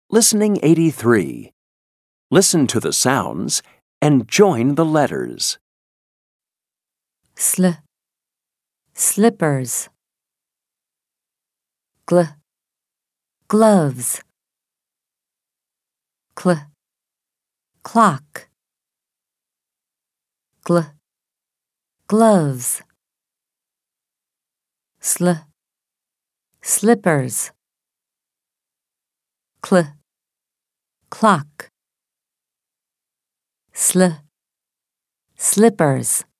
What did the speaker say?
Listening 83. Listen to the sounds and join the letters. Slippers. Gloves. Clock. Gloves. Slippers. Clock. Slippers.